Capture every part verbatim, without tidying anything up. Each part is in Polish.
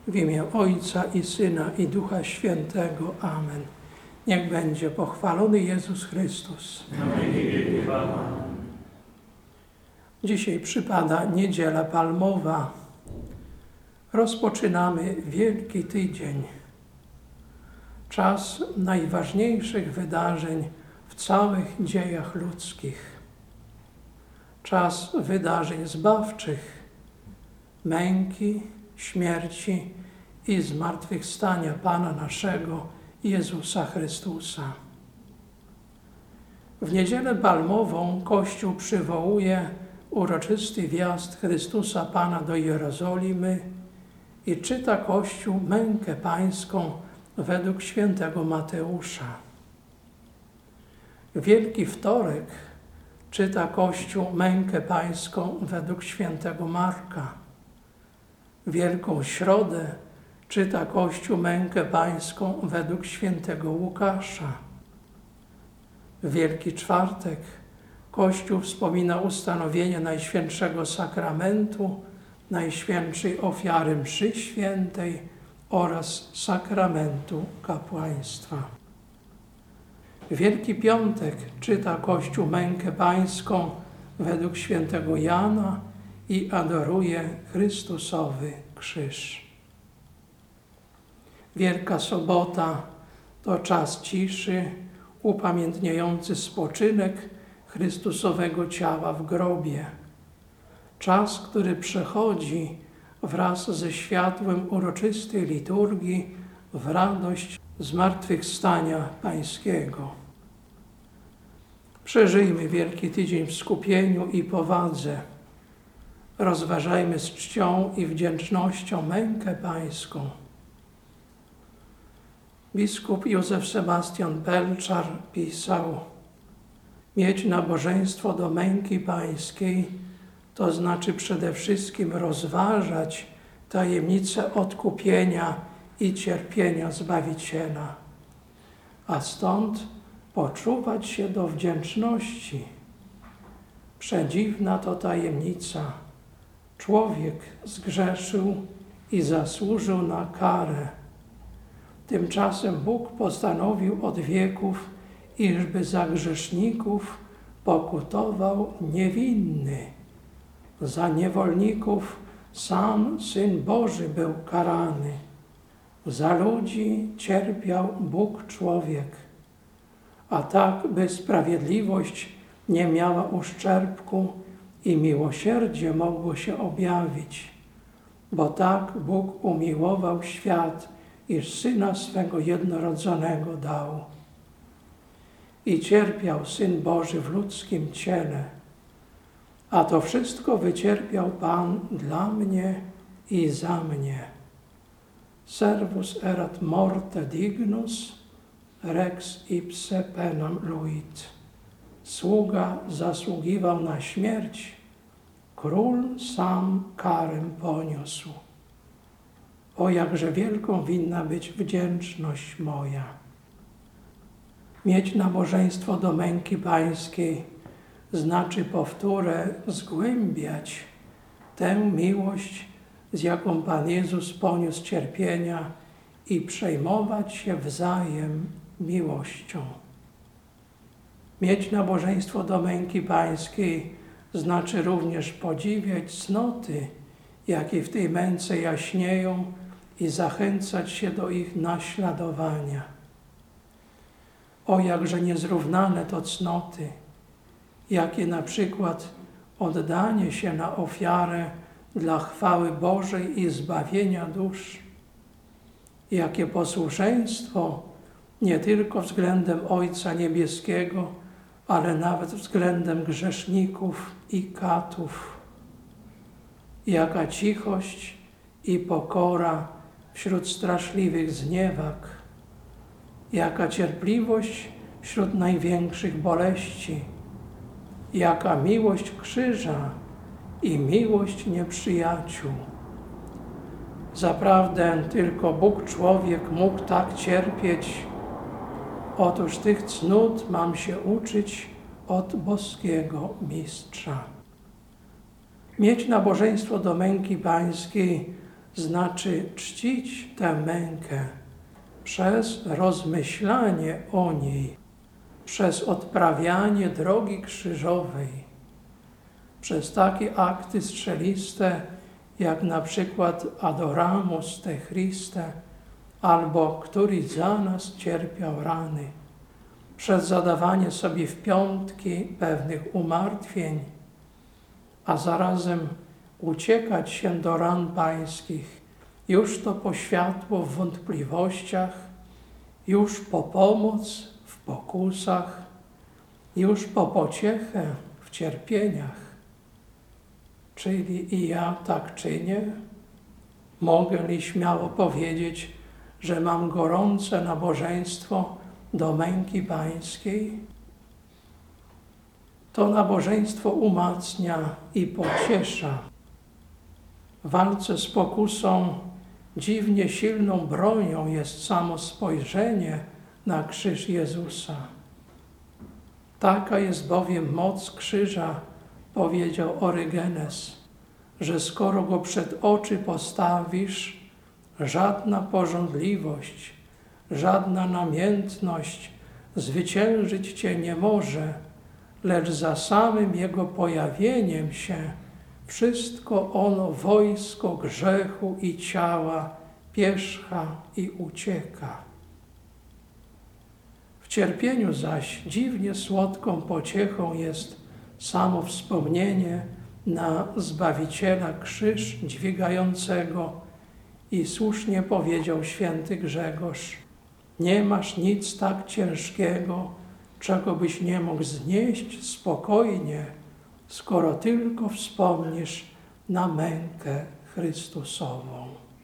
W imię Ojca i Syna i Ducha Świętego. Amen. Niech będzie pochwalony Jezus Chrystus. Dzisiaj przypada Niedziela Palmowa. Rozpoczynamy Wielki Tydzień. Czas najważniejszych wydarzeń w całych dziejach ludzkich. Czas wydarzeń zbawczych, męki, śmierci i zmartwychwstania Pana naszego Jezusa Chrystusa. W Niedzielę Palmową Kościół przywołuje uroczysty wjazd Chrystusa Pana do Jerozolimy i czyta Kościół mękę pańską według świętego Mateusza. W Wielki Wtorek czyta Kościół mękę pańską według świętego Marka. W Wielką Środę czyta Kościół mękę pańską według świętego Łukasza. W Wielki Czwartek Kościół wspomina ustanowienie Najświętszego Sakramentu, Najświętszej Ofiary Mszy Świętej oraz Sakramentu Kapłaństwa. W Wielki Piątek czyta Kościół mękę pańską według świętego Jana i adoruje Chrystusowy krzyż. Wielka Sobota to czas ciszy upamiętniający spoczynek Chrystusowego ciała w grobie. Czas, który przechodzi wraz ze światłem uroczystej liturgii w radość zmartwychwstania Pańskiego. Przeżyjmy Wielki Tydzień w skupieniu i powadze. Rozważajmy z czcią i wdzięcznością mękę pańską. Biskup Józef Sebastian Pelczar pisał: mieć nabożeństwo do męki pańskiej, to znaczy przede wszystkim rozważać tajemnicę odkupienia i cierpienia Zbawiciela, a stąd poczuwać się do wdzięczności. Przedziwna to tajemnica. Człowiek zgrzeszył i zasłużył na karę. Tymczasem Bóg postanowił od wieków, iżby za grzeszników pokutował niewinny. Za niewolników sam Syn Boży był karany. Za ludzi cierpiał Bóg człowiek, a tak, by sprawiedliwość nie miała uszczerbku i miłosierdzie mogło się objawić. Bo tak Bóg umiłował świat, iż Syna swego jednorodzonego dał. I cierpiał Syn Boży w ludzkim ciele, a to wszystko wycierpiał Pan dla mnie i za mnie. Servus erat morte dignus, rex ipse penam luit. Sługa zasługiwał na śmierć, król sam karę poniósł. O, jakże wielką winna być wdzięczność moja. Mieć nabożeństwo do męki pańskiej znaczy, powtórę, zgłębiać tę miłość, z jaką Pan Jezus poniósł cierpienia i przejmować się wzajem miłością. Mieć nabożeństwo do męki pańskiej znaczy również podziwiać cnoty, jakie w tej męce jaśnieją, i zachęcać się do ich naśladowania. O, jakże niezrównane to cnoty, jakie na przykład oddanie się na ofiarę dla chwały Bożej i zbawienia dusz. Jakie posłuszeństwo nie tylko względem Ojca Niebieskiego, ale nawet względem grzeszników i katów. Jaka cichość i pokora wśród straszliwych zniewag. Jaka cierpliwość wśród największych boleści. Jaka miłość krzyża i miłość nieprzyjaciół. Zaprawdę tylko Bóg człowiek mógł tak cierpieć. Otóż tych cnót mam się uczyć od boskiego Mistrza. Mieć nabożeństwo do męki pańskiej znaczy czcić tę mękę przez rozmyślanie o niej, przez odprawianie drogi krzyżowej, przez takie akty strzeliste, jak na przykład Adoramus te Christe, albo który za nas cierpiał rany, przez zadawanie sobie w piątki pewnych umartwień, a zarazem uciekać się do ran pańskich, już to po światło w wątpliwościach, już po pomoc w pokusach, już po pociechę w cierpieniach. Czyli i ja tak czynię? Mogę li śmiało powiedzieć, że mam gorące nabożeństwo do męki pańskiej? To nabożeństwo umacnia i pociesza. W walce z pokusą dziwnie silną bronią jest samo spojrzenie na krzyż Jezusa. Taka jest bowiem moc krzyża, powiedział Orygenes, że skoro go przed oczy postawisz, żadna pożądliwość, żadna namiętność zwyciężyć cię nie może, lecz za samym jego pojawieniem się wszystko ono wojsko grzechu i ciała pierzcha i ucieka. W cierpieniu zaś dziwnie słodką pociechą jest samo wspomnienie na Zbawiciela krzyż dźwigającego i słusznie powiedział święty Grzegorz: nie masz nic tak ciężkiego, czego byś nie mógł znieść spokojnie, skoro tylko wspomnisz na mękę Chrystusową.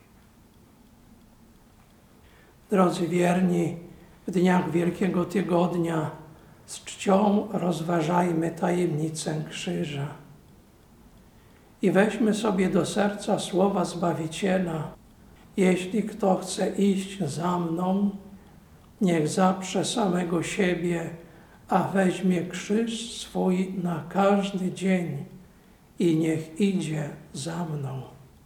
Drodzy wierni, w dniach Wielkiego Tygodnia z czcią rozważajmy tajemnicę krzyża i weźmy sobie do serca słowa Zbawiciela: jeśli kto chce iść za mną, niech zaprze samego siebie, a weźmie krzyż swój na każdy dzień i niech idzie za mną.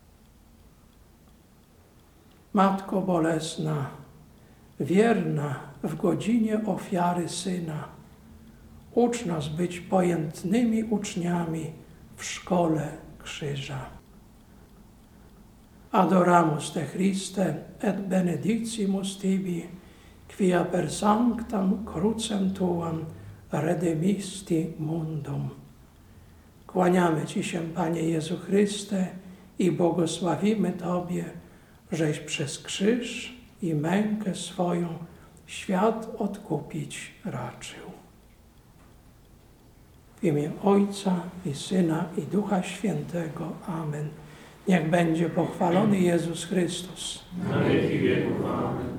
Matko bolesna, wierna w godzinie ofiary Syna, ucz nas być pojętnymi uczniami w szkole krzyża. Adoramus te Christe et benedictimus tibi, quia per sanctam crucem tuam redemisti mundum. Kłaniamy Ci się, Panie Jezu Chryste, i błogosławimy Tobie, żeś przez krzyż i mękę swoją świat odkupić raczył. W imię Ojca i Syna i Ducha Świętego. Amen. Niech będzie pochwalony Jezus Chrystus. Na wieki wieków. Amen.